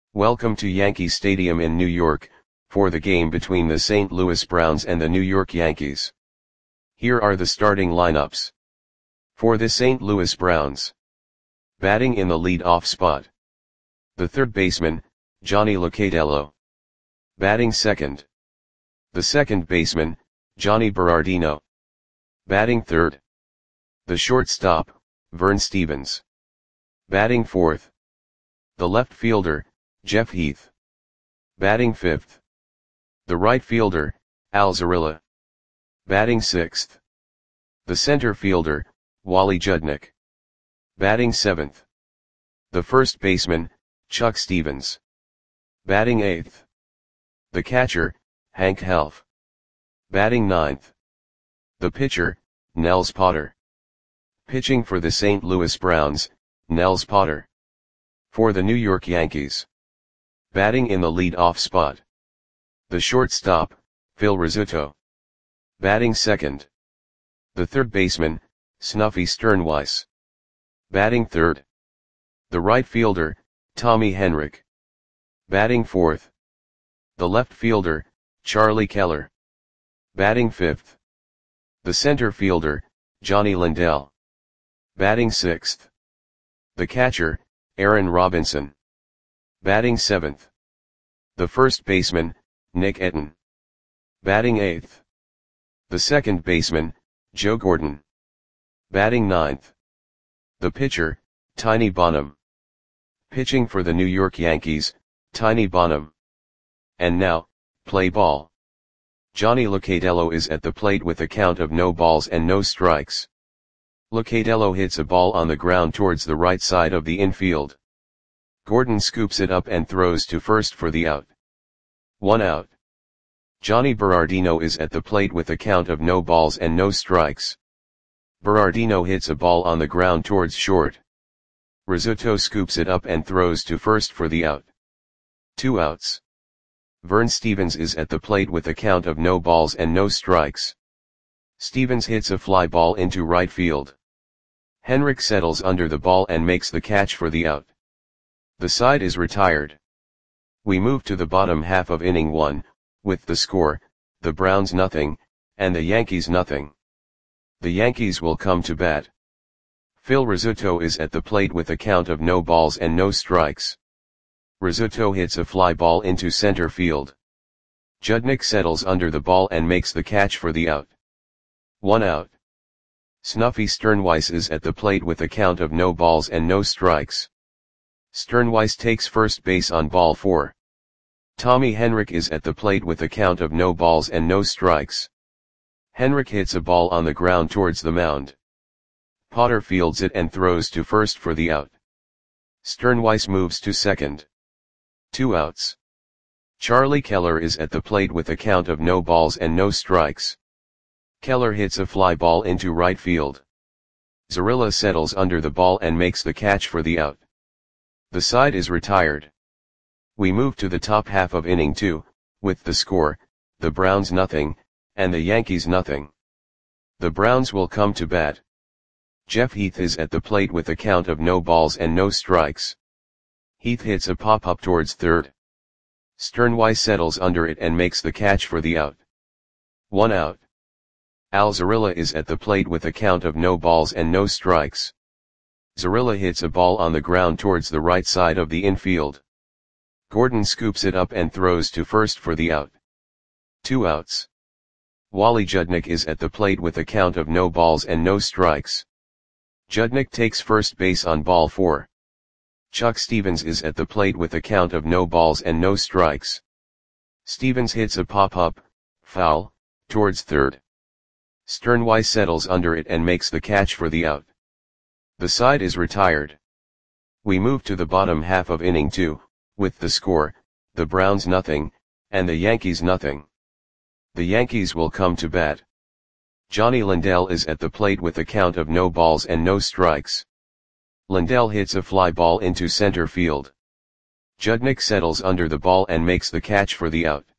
Welcome to Yankee Stadium in New York, for the game between the St. Louis Browns and the New York Yankees. Here are the starting lineups. For the St. Louis Browns. Batting in the lead-off spot. The third baseman, Johnny Locatello. Batting second. The second baseman, Jhonny Berardino. Batting third. The shortstop, Vern Stephens. Batting fourth. The left fielder, Jeff Heath. Batting fifth. The right fielder, Al Zarrilla. Batting sixth. The center fielder, Wally Judnick. Batting seventh. The first baseman, Chuck Stevens. Batting eighth. The catcher, Hank Helf. Batting ninth. The pitcher, Nels Potter. Pitching for the St. Louis Browns, Nels Potter. For the New York Yankees. Batting in the lead-off spot. The shortstop, Phil Rizzuto. Batting second. The third baseman, Snuffy Sternweiss. Batting third. The right fielder, Tommy Henrich. Batting fourth. The left fielder, Charlie Keller. Batting fifth. The center fielder, Johnny Lindell. Batting sixth. The catcher, Aaron Robinson. Batting seventh. The first baseman, Nick Etten. Batting eighth. The second baseman, Joe Gordon. Batting ninth. The pitcher, Tiny Bonham. Pitching for the New York Yankees, Tiny Bonham. And now, play ball. Johnny Locatello is at the plate with a count of no balls and no strikes. Locatello hits a ball on the ground towards the right side of the infield. Gordon scoops it up and throws to first for the out. 1 out. Jhonny Berardino is at the plate with a count of no balls and no strikes. Berardino hits a ball on the ground towards short. Rizzuto scoops it up and throws to first for the out. 2 outs. Vern Stephens is at the plate with a count of no balls and no strikes. Stephens hits a fly ball into right field. Henrich settles under the ball and makes the catch for the out. The side is retired. We move to the bottom half of inning 1, with the score, the Browns nothing, and the Yankees nothing. The Yankees will come to bat. Phil Rizzuto is at the plate with a count of no balls and no strikes. Rizzuto hits a fly ball into center field. Judnick settles under the ball and makes the catch for the out. 1 out. Snuffy Sternweiss is at the plate with a count of no balls and no strikes. Sternweiss takes first base on ball 4. Tommy Henrich is at the plate with a count of no balls and no strikes. Henrich hits a ball on the ground towards the mound. Potter fields it and throws to first for the out. Sternweiss moves to second. 2 outs. Charlie Keller is at the plate with a count of no balls and no strikes. Keller hits a fly ball into right field. Zarrilla settles under the ball and makes the catch for the out. The side is retired. We move to the top half of inning 2, with the score, the Browns nothing, and the Yankees nothing. The Browns will come to bat. Jeff Heath is at the plate with a count of no balls and no strikes. Heath hits a pop-up towards third. Sternweiss settles under it and makes the catch for the out. 1 out. Al Zarrilla is at the plate with a count of no balls and no strikes. Zarrilla hits a ball on the ground towards the right side of the infield. Gordon scoops it up and throws to first for the out. 2 outs. Wally Judnick is at the plate with a count of no balls and no strikes. Judnick takes first base on ball 4. Chuck Stevens is at the plate with a count of no balls and no strikes. Stevens hits a pop-up, foul, towards third. Sternweiss settles under it and makes the catch for the out. The side is retired. We move to the bottom half of inning 2, with the score, the Browns nothing, and the Yankees nothing. The Yankees will come to bat. Johnny Lindell is at the plate with a count of no balls and no strikes. Lindell hits a fly ball into center field. Judnick settles under the ball and makes the catch for the out.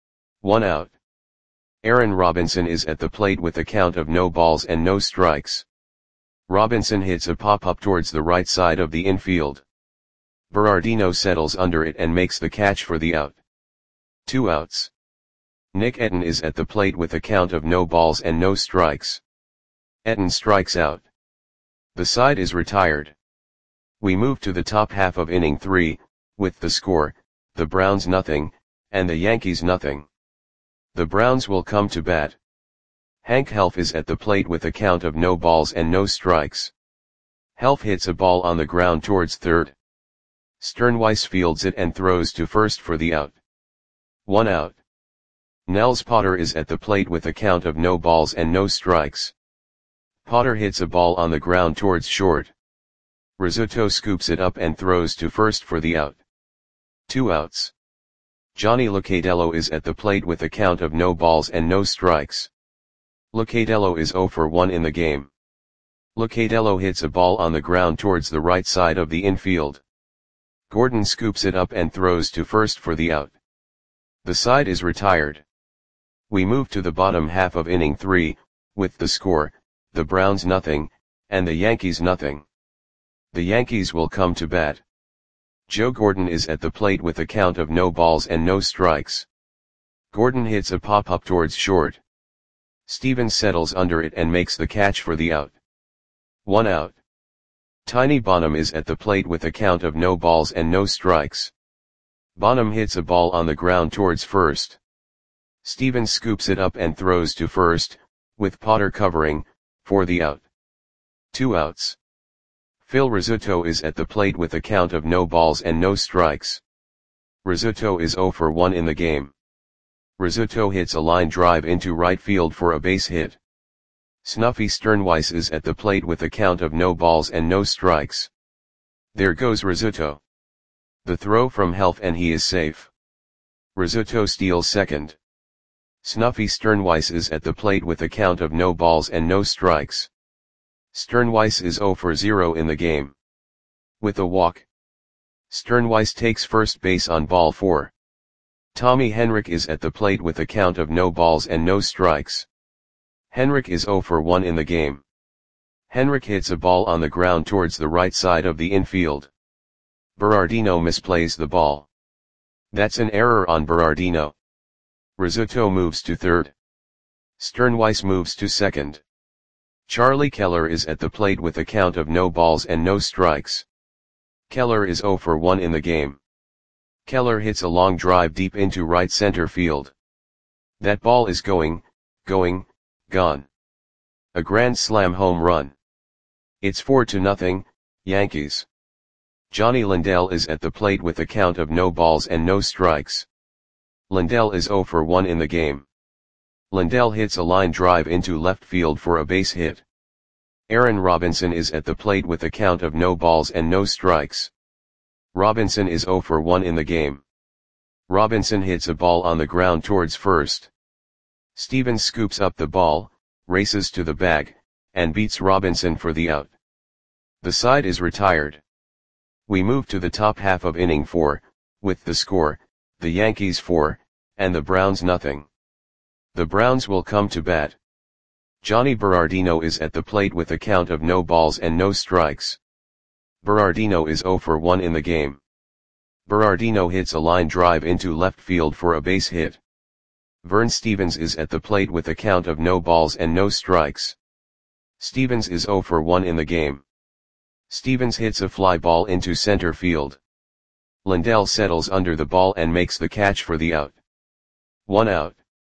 1 out. Aaron Robinson is at the plate with a count of no balls and no strikes. Robinson hits a pop-up towards the right side of the infield. Berardino settles under it and makes the catch for the out. 2 outs. Nick Etten is at the plate with a count of no balls and no strikes. Etten strikes out. The side is retired. We move to the top half of inning 3, with the score, the Browns nothing, and the Yankees nothing. The Browns will come to bat. Hank Helf is at the plate with a count of no balls and no strikes. Helf hits a ball on the ground towards third. Sternweiss fields it and throws to first for the out. 1 out. Nels Potter is at the plate with a count of no balls and no strikes. Potter hits a ball on the ground towards short. Rizzuto scoops it up and throws to first for the out. 2 outs. Johnny Locatello is at the plate with a count of no balls and no strikes. Locatello is 0 for 1 in the game. Locatello hits a ball on the ground towards the right side of the infield. Gordon scoops it up and throws to first for the out. The side is retired. We move to the bottom half of inning 3, with the score, the Browns nothing, and the Yankees nothing. The Yankees will come to bat. Joe Gordon is at the plate with a count of no balls and no strikes. Gordon hits a pop-up towards short. Stevens settles under it and makes the catch for the out. 1 out. Tiny Bonham is at the plate with a count of no balls and no strikes. Bonham hits a ball on the ground towards first. Stevens scoops it up and throws to first, with Potter covering, for the out. 2 outs. Phil Rizzuto is at the plate with a count of no balls and no strikes. Rizzuto is 0 for 1 in the game. Rizzuto hits a line drive into right field for a base hit. Snuffy Sternweiss is at the plate with a count of no balls and no strikes. There goes Rizzuto. The throw from Helf and he is safe. Rizzuto steals second. Snuffy Sternweiss is at the plate with a count of no balls and no strikes. Sternweiss is 0 for 0 in the game. With a walk. Sternweiss takes first base on ball 4. Tommy Henrich is at the plate with a count of no balls and no strikes. Henrich is 0 for 1 in the game. Henrich hits a ball on the ground towards the right side of the infield. Berardino misplays the ball. That's an error on Berardino. Rizzuto moves to third. Sternweiss moves to second. Charlie Keller is at the plate with a count of no balls and no strikes. Keller is 0 for 1 in the game. Keller hits a long drive deep into right center field. That ball is going, gone. A grand slam home run. It's 4-0, Yankees. Johnny Lindell is at the plate with a count of no balls and no strikes. Lindell is 0 for 1 in the game. Lindell hits a line drive into left field for a base hit. Aaron Robinson is at the plate with a count of no balls and no strikes. Robinson is 0 for 1 in the game. Robinson hits a ball on the ground towards first. Stevens scoops up the ball, races to the bag, and beats Robinson for the out. The side is retired. We move to the top half of inning 4, with the score, the Yankees 4, and the Browns nothing. The Browns will come to bat. Johnny Berardino is at the plate with a count of no balls and no strikes. Berardino is 0 for 1 in the game. Berardino hits a line drive into left field for a base hit. Vern Stevens is at the plate with a count of no balls and no strikes. Stevens is 0 for 1 in the game. Stevens hits a fly ball into center field. Lindell settles under the ball and makes the catch for the out. 1 out.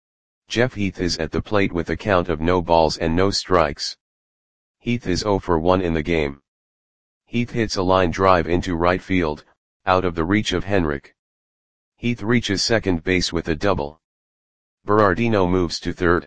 Jeff Heath is at the plate with a count of no balls and no strikes. Heath is 0 for 1 in the game. Heath hits a line drive into right field, out of the reach of Henrich. Heath reaches second base with a double. Berardino moves to third.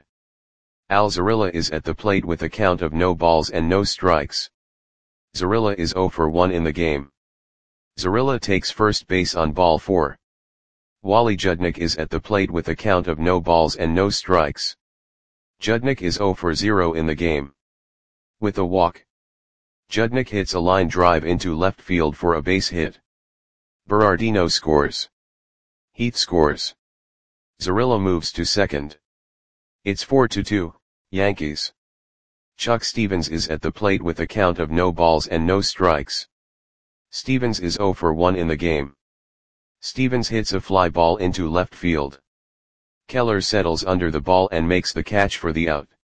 Al Zarilla is at the plate with a count of no balls and no strikes. Zarilla is 0 for 1 in the game. Zarilla takes first base on ball 4. Wally Judnick is at the plate with a count of no balls and no strikes. Judnick is 0 for 0 in the game. With a walk. Judnick hits a line drive into left field for a base hit. Berardino scores. Heath scores. Zarilla moves to second. It's 4-2, Yankees. Chuck Stevens is at the plate with a count of no balls and no strikes. Stevens is 0 for 1 in the game. Stevens hits a fly ball into left field. Keller settles under the ball and makes the catch for the out.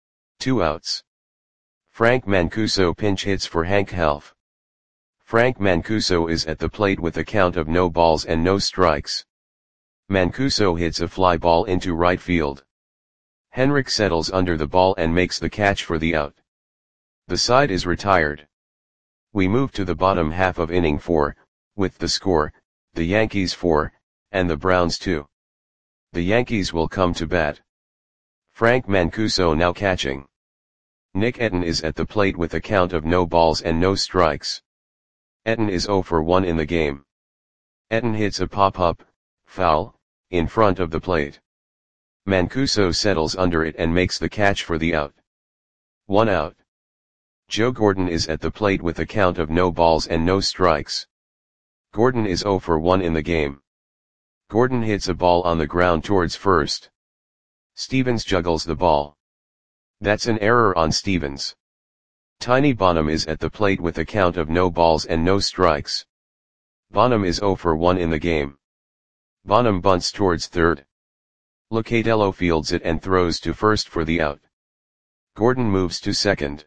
2 outs. Frank Mancuso pinch hits for Hank Helf. Frank Mancuso is at the plate with a count of no balls and no strikes. Mancuso hits a fly ball into right field. Henrik settles under the ball and makes the catch for the out. The side is retired. We move to the bottom half of inning 4, with the score, the Yankees 4, and the Browns 2. The Yankees will come to bat. Frank Mancuso now catching. Nick Etten is at the plate with a count of no balls and no strikes. Etten is 0 for 1 in the game. Etten hits a pop-up, foul, in front of the plate. Mancuso settles under it and makes the catch for the out. 1 out. Joe Gordon is at the plate with a count of no balls and no strikes. Gordon is 0 for 1 in the game. Gordon hits a ball on the ground towards first. Stevens juggles the ball. That's an error on Stevens. Tiny Bonham is at the plate with a count of no balls and no strikes. Bonham is 0 for 1 in the game. Bonham bunts towards third. Locatello fields it and throws to first for the out. Gordon moves to second.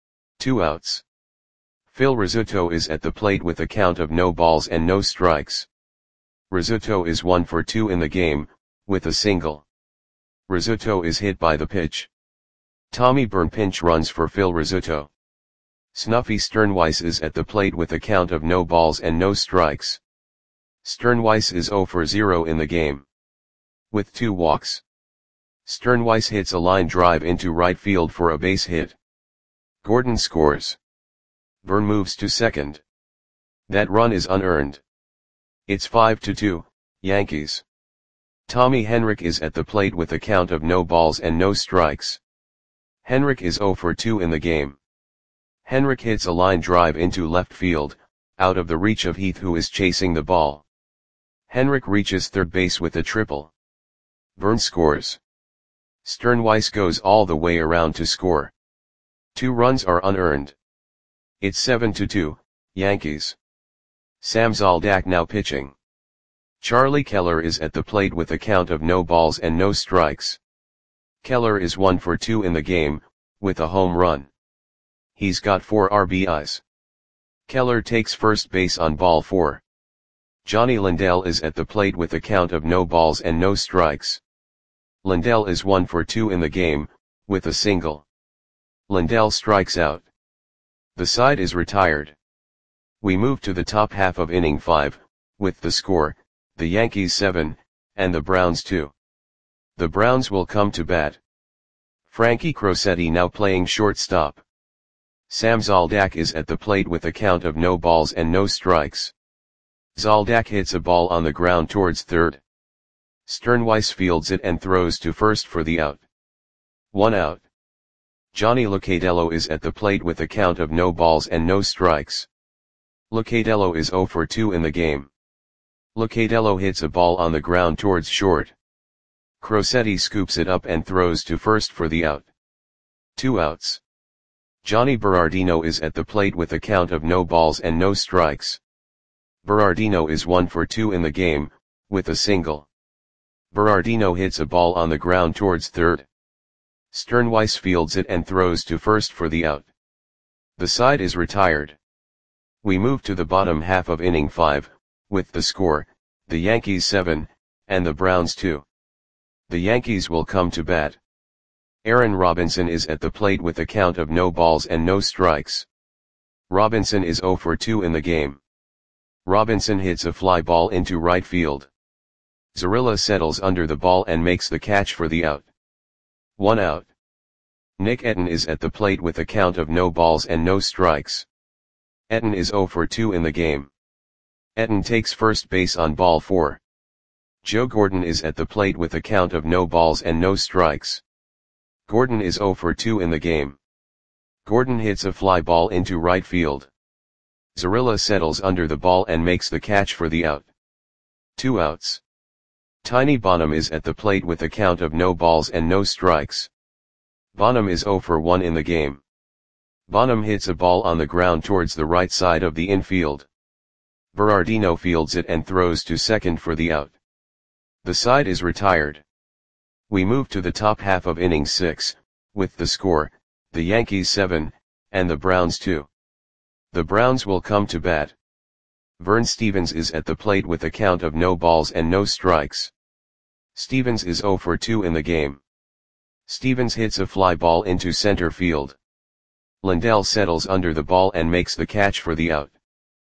2 outs. Phil Rizzuto is at the plate with a count of no balls and no strikes. Rizzuto is 1 for 2 in the game, with a single. Rizzuto is hit by the pitch. Tommy Byrne pinch runs for Phil Rizzuto. Snuffy Sternweiss is at the plate with a count of no balls and no strikes. Sternweiss is 0 for 0 in the game. With 2 walks. Sternweiss hits a line drive into right field for a base hit. Gordon scores. Byrne moves to second. That run is unearned. It's 5-2, Yankees. Tommy Henrik is at the plate with a count of no balls and no strikes. Henrik is 0 for 2 in the game. Henrik hits a line drive into left field, out of the reach of Heath, who is chasing the ball. Henrik reaches third base with a triple. Byrne scores. Sternweiss goes all the way around to score. 2 runs are unearned. It's 7-2, Yankees. Sam Zoldak now pitching. Charlie Keller is at the plate with a count of no balls and no strikes. Keller is 1 for 2 in the game, with a home run. He's got 4 RBIs. Keller takes first base on ball 4. Johnny Lindell is at the plate with a count of no balls and no strikes. Lindell is 1 for 2 in the game, with a single. Lindell strikes out. The side is retired. We move to the top half of inning 5, with the score, the Yankees 7, and the Browns 2. The Browns will come to bat. Frankie Crosetti now playing shortstop. Sam Zoldak is at the plate with a count of no balls and no strikes. Zoldak hits a ball on the ground towards third. Sternweiss fields it and throws to first for the out. 1 out. Johnny Locatello is at the plate with a count of no balls and no strikes. Locatello is 0 for 2 in the game. Locatello hits a ball on the ground towards short. Crosetti scoops it up and throws to first for the out. 2 outs. Johnny Berardino is at the plate with a count of no balls and no strikes. Berardino is 1 for 2 in the game, with a single. Berardino hits a ball on the ground towards third. Sternweiss fields it and throws to first for the out. The side is retired. We move to the bottom half of inning 5, with the score, the Yankees 7, and the Browns 2. The Yankees will come to bat. Aaron Robinson is at the plate with a count of no balls and no strikes. Robinson is 0 for 2 in the game. Robinson hits a fly ball into right field. Zarilla settles under the ball and makes the catch for the out. 1 out. Nick Etten is at the plate with a count of no balls and no strikes. Etten is 0 for 2 in the game. Etten takes first base on ball 4. Joe Gordon is at the plate with a count of no balls and no strikes. Gordon is 0 for 2 in the game. Gordon hits a fly ball into right field. Zarilla settles under the ball and makes the catch for the out. 2 outs. Tiny Bonham is at the plate with a count of no balls and no strikes. Bonham is 0 for 1 in the game. Bonham hits a ball on the ground towards the right side of the infield. Berardino fields it and throws to second for the out. The side is retired. We move to the top half of inning 6, with the score, the Yankees 7, and the Browns 2. The Browns will come to bat. Vern Stephens is at the plate with a count of no balls and no strikes. Stephens is 0 for 2 in the game. Stephens hits a fly ball into center field. Lindell settles under the ball and makes the catch for the out.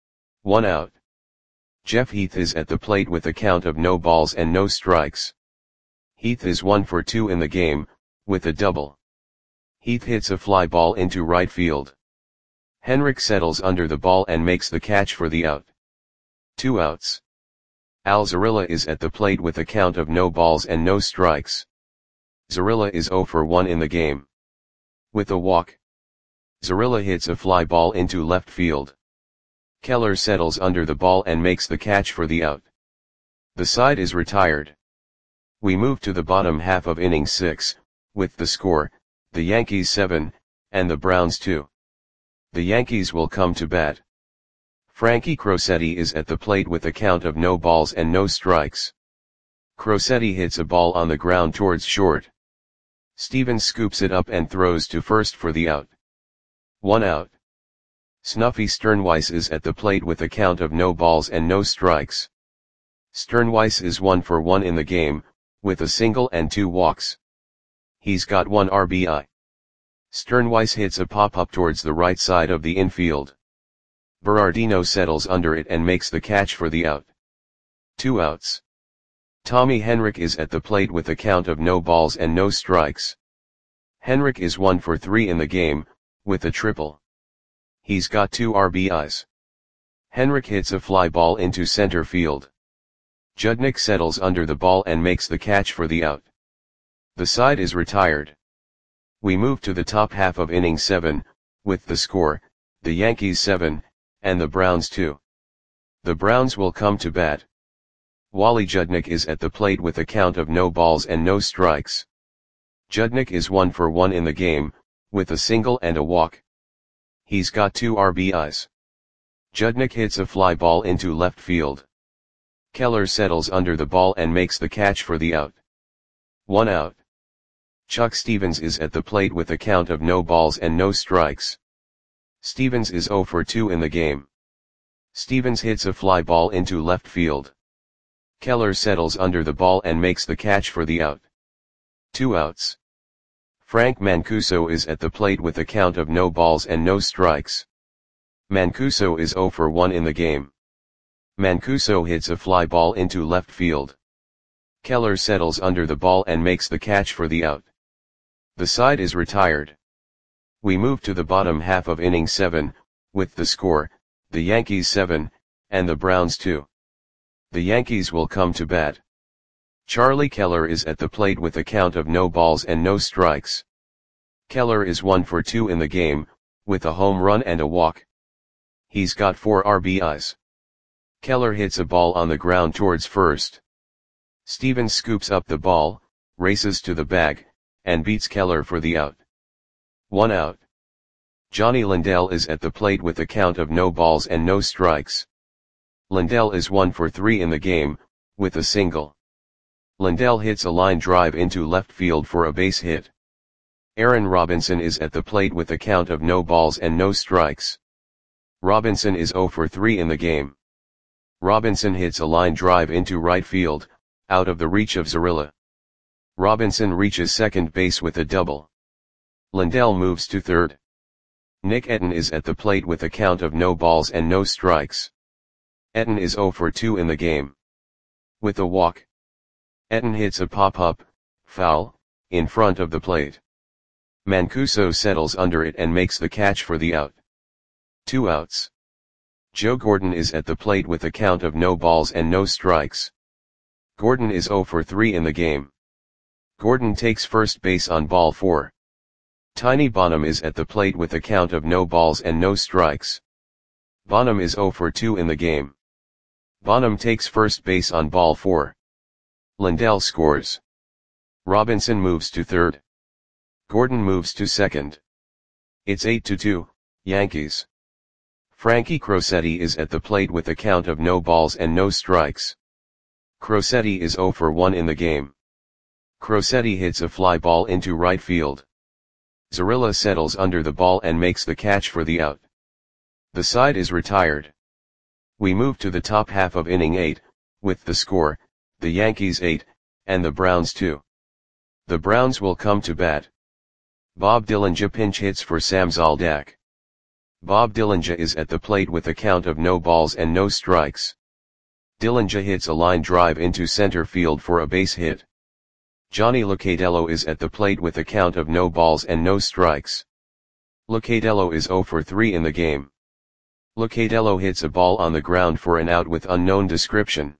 1 out. Jeff Heath is at the plate with a count of no balls and no strikes. Heath is 1 for 2 in the game, with a double. Heath hits a fly ball into right field. Henrik settles under the ball and makes the catch for the out. 2 outs. Al Zarilla is at the plate with a count of no balls and no strikes. Zarilla is 0 for 1 in the game. With a walk. Zarilla hits a fly ball into left field. Keller settles under the ball and makes the catch for the out. The side is retired. We move to the bottom half of inning 6, with the score, the Yankees 7, and the Browns 2. The Yankees will come to bat. Frankie Crosetti is at the plate with a count of no balls and no strikes. Crosetti hits a ball on the ground towards short. Stephens scoops it up and throws to first for the out. 1 out. Snuffy Sternweiss is at the plate with a count of no balls and no strikes. Sternweiss is 1 for 1 in the game, with a single and 2 walks. He's got 1 RBI. Sternweiss hits a pop-up towards the right side of the infield. Berardino settles under it and makes the catch for the out. 2 outs. Tommy Henrik is at the plate with a count of no balls and no strikes. Henrik is 1 for 3 in the game, with a triple. He's got 2 RBIs. Henrik hits a fly ball into center field. Judnick settles under the ball and makes the catch for the out. The side is retired. We move to the top half of inning 7, with the score, the Yankees 7, and the Browns 2. The Browns will come to bat. Wally Judnick is at the plate with a count of no balls and no strikes. Judnick is 1 for 1 in the game, with a single and a walk. He's got 2 RBIs. Judnick hits a fly ball into left field. Keller settles under the ball and makes the catch for the out. 1 out. Chuck Stephens is at the plate with a count of no balls and no strikes. Stephens is 0 for 2 in the game. Stephens hits a fly ball into left field. Keller settles under the ball and makes the catch for the out. 2 outs. Frank Mancuso is at the plate with a count of no balls and no strikes. Mancuso is 0 for 1 in the game. Mancuso hits a fly ball into left field. Keller settles under the ball and makes the catch for the out. The side is retired. We move to the bottom half of inning 7, with the score, the Yankees 7, and the Browns 2. The Yankees will come to bat. Charlie Keller is at the plate with a count of no balls and no strikes. Keller is 1 for 2 in the game, with a home run and a walk. He's got 4 RBIs. Keller hits a ball on the ground towards first. Stephens scoops up the ball, races to the bag, and beats Keller for the out. 1 out. Johnny Lindell is at the plate with a count of no balls and no strikes. Lindell is 1 for 3 in the game, with a single. Lindell hits a line drive into left field for a base hit. Aaron Robinson is at the plate with a count of no balls and no strikes. Robinson is 0 for 3 in the game. Robinson hits a line drive into right field, out of the reach of Zarilla. Robinson reaches second base with a double. Lindell moves to third. Nick Etten is at the plate with a count of no balls and no strikes. Etten is 0 for 2 in the game. With a walk. Etten hits a pop-up, foul, in front of the plate. Mancuso settles under it and makes the catch for the out. 2 outs. Joe Gordon is at the plate with a count of no balls and no strikes. Gordon is 0 for 3 in the game. Gordon takes first base on ball 4. Tiny Bonham is at the plate with a count of no balls and no strikes. Bonham is 0 for 2 in the game. Bonham takes first base on ball 4. Lindell scores. Robinson moves to third. Gordon moves to second. It's 8-2, Yankees. Frankie Crosetti is at the plate with a count of no balls and no strikes. Crosetti is 0 for 1 in the game. Crosetti hits a fly ball into right field. Zarilla settles under the ball and makes the catch for the out. The side is retired. We move to the top half of inning 8, with the score, the Yankees 8, and the Browns 2. The Browns will come to bat. Bob Dillinger pinch hits for Sam Zoldak. Bob Dillinger is at the plate with a count of no balls and no strikes. Dillinger hits a line drive into center field for a base hit. Johnny Locatello is at the plate with a count of no balls and no strikes. Locatello is 0 for 3 in the game. Locatello hits a ball on the ground for an out with unknown description.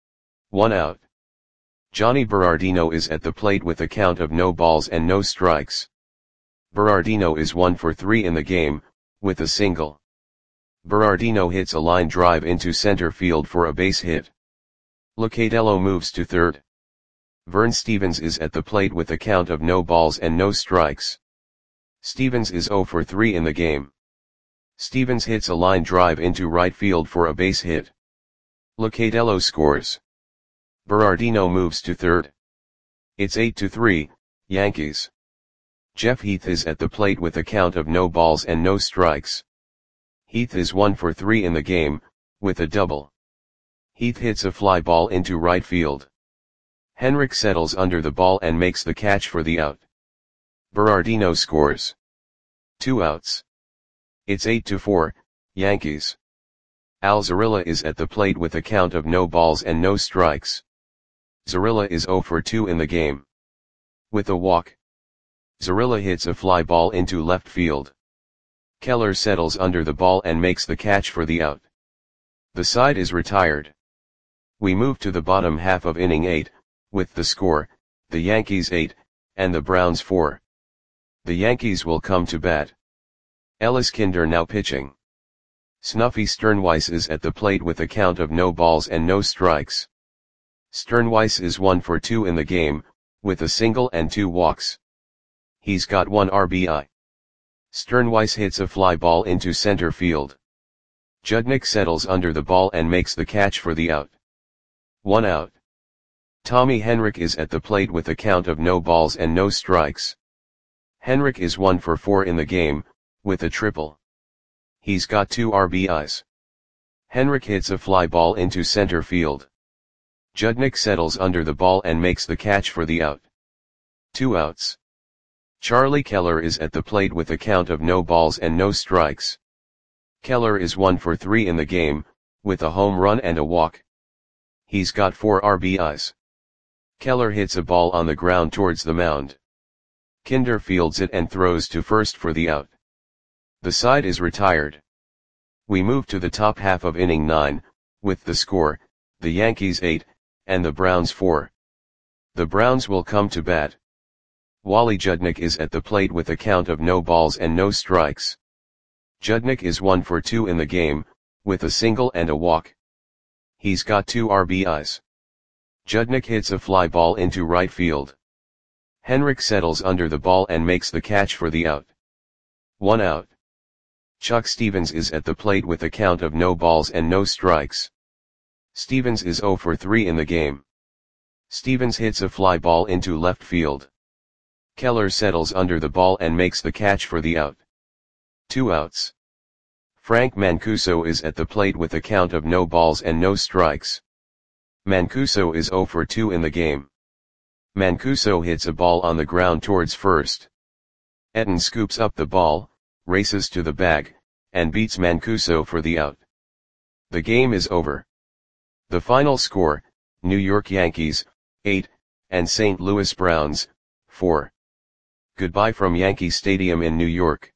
1 out. Johnny Berardino is at the plate with a count of no balls and no strikes. Berardino is 1 for 3 in the game, with a single. Berardino hits a line drive into center field for a base hit. Locatello moves to third. Vern Stevens is at the plate with a count of no balls and no strikes. Stevens is 0 for 3 in the game. Stevens hits a line drive into right field for a base hit. Locatello scores. Berardino moves to third. It's 8-3, Yankees. Jeff Heath is at the plate with a count of no balls and no strikes. Heath is 1 for 3 in the game, with a double. Heath hits a fly ball into right field. Henrik settles under the ball and makes the catch for the out. Berardino scores. 2 outs. It's 8-4, Yankees. Al Zarilla is at the plate with a count of no balls and no strikes. Zarilla is 0 for 2 in the game. With a walk. Zarilla hits a fly ball into left field. Keller settles under the ball and makes the catch for the out. The side is retired. We move to the bottom half of inning 8, with the score, the Yankees 8, and the Browns 4. The Yankees will come to bat. Ellis Kinder now pitching. Snuffy Sternweiss is at the plate with a count of no balls and no strikes. Sternweiss is 1 for 2 in the game, with a single and 2 walks. He's got 1 RBI. Sternweiss hits a fly ball into center field. Judnick settles under the ball and makes the catch for the out. 1 out. Tommy Henrich is at the plate with a count of no balls and no strikes. Henrich is 1 for 4 in the game, with a triple. He's got 2 RBIs. Henrich hits a fly ball into center field. Judnick settles under the ball and makes the catch for the out. 2 outs. Charlie Keller is at the plate with a count of no balls and no strikes. Keller is 1 for 3 in the game, with a home run and a walk. He's got 4 RBIs. Keller hits a ball on the ground towards the mound. Kinder fields it and throws to first for the out. The side is retired. We move to the top half of inning 9, with the score, the Yankees 8, and the Browns 4. The Browns will come to bat. Wally Judnick is at the plate with a count of no balls and no strikes. Judnick is 1 for 2 in the game, with a single and a walk. He's got 2 RBIs. Judnick hits a fly ball into right field. Henrich settles under the ball and makes the catch for the out. 1 out. Chuck Stevens is at the plate with a count of no balls and no strikes. Stevens is 0 for 3 in the game. Stevens hits a fly ball into left field. Keller settles under the ball and makes the catch for the out. 2 outs. Frank Mancuso is at the plate with a count of no balls and no strikes. Mancuso is 0 for 2 in the game. Mancuso hits a ball on the ground towards first. Etten scoops up the ball, races to the bag, and beats Mancuso for the out. The game is over. The final score, New York Yankees, 8, and St. Louis Browns, 4. Goodbye from Yankee Stadium in New York.